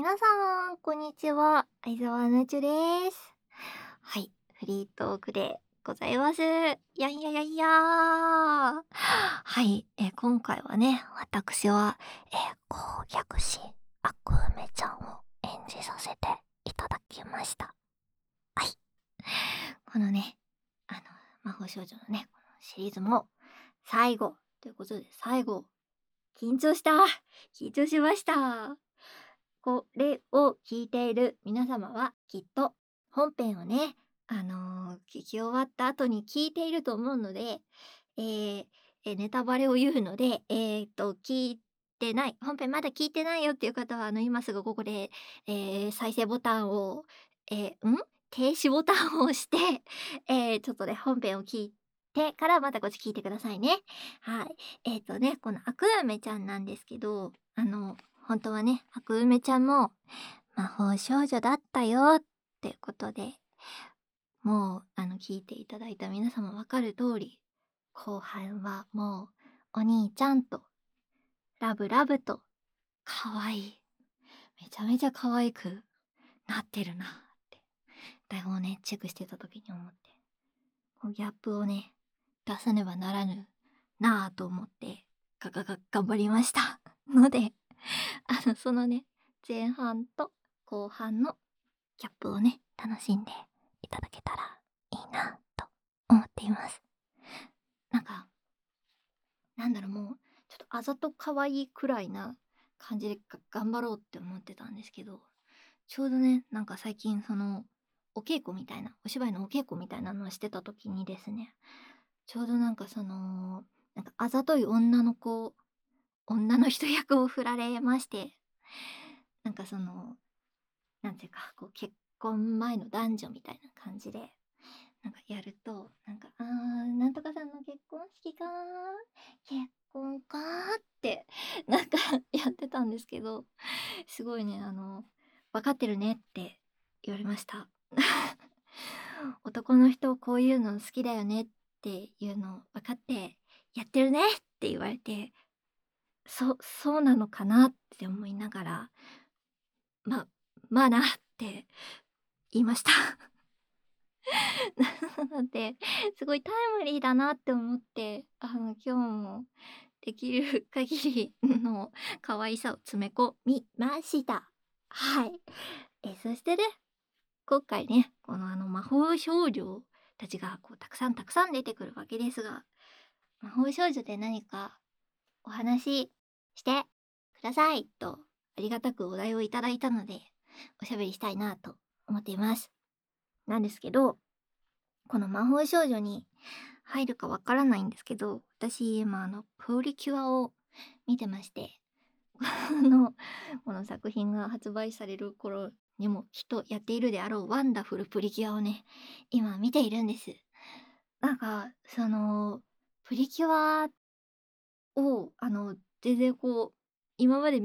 皆さん、こんにちは。相沢なちゅです。はい、フリートークでございます。やんややんやー。はい、今回はね、私は、攻略し、悪梅ちゃんを演じさせていただきました。はい。このね、魔法少女のね、このシリーズも最後ということで、最後、緊張した。緊張しました。これを聞いている皆様はきっと本編をね、聞き終わった後に聞いていると思うので、えーネタバレを言うので、聞いてない、本編まだ聞いてないよっていう方は、今すぐここで、再生ボタンを、停止ボタンを押して、ちょっとね、本編を聞いてからまたこっち聞いてくださいね。はい。このアクアメちゃんなんですけど、本当はね、アクウメちゃんも魔法少女だったよってことで、もう、聞いていただいた皆様わかる通り、後半はもう、お兄ちゃんと、ラブラブと、可愛い。めちゃめちゃ可愛くなってるなって、台本をね、チェックしてた時に思って、こうギャップをね、出さねばならぬなぁと思って、頑張りました。ので、そのね、前半と後半のギャップをね、楽しんでいただけたらいいなと思っています。なんか、なんだろう、もう、ちょっとあざと可愛いくらいな感じで頑張ろうって思ってたんですけど、ちょうどね、なんか最近お稽古みたいな、お芝居のお稽古みたいなのをしてた時にですね、ちょうどなんかあざとい女の人役を振られまして、なんかなんていうか、こう結婚前の男女みたいな感じで、なんかやると、なんか、なんとかさんの結婚式か結婚かって、なんかやってたんですけど、すごいね、分かってるねって言われました。男の人こういうの好きだよねっていうの分かってやってるねって言われて、そうなのかなって思いながら、ままあなって言いました。なので、すごいタイムリーだなって思って、今日もできる限りの可愛さを詰め込みました。はい。そしてね、今回ね、この魔法少女たちがこうたくさんたくさん出てくるわけですが、魔法少女で何かお話ししてくださいとありがたくお題をいただいたので、おしゃべりしたいなと思っています。なんですけど、この魔法少女に入るかわからないんですけど、私今プリキュアを見てまして、の、この作品が発売される頃にもきっとやっているであろうワンダフルプリキュアをね、今見ているんです。なんか、プリキュアを、全然こう、今まで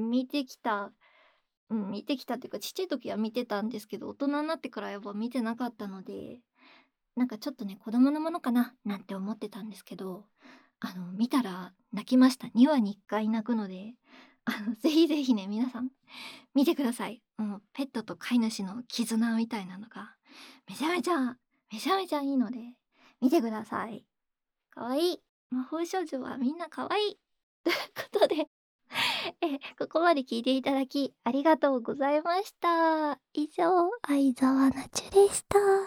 見てきたっていうか、ちっちゃい時は見てたんですけど、大人になってからやっぱ見てなかったので、なんかちょっとね、子供のものかななんて思ってたんですけど、見たら泣きました。2話に1回泣くので、ぜひぜひね、皆さん見てください。もうペットと飼い主の絆みたいなのが、めちゃめちゃ、めちゃめちゃいいので、見てください。かわいい。魔法少女はみんなかわいい。ということで、ここまで聞いていただきありがとうございました。以上、相沢なちゅでした。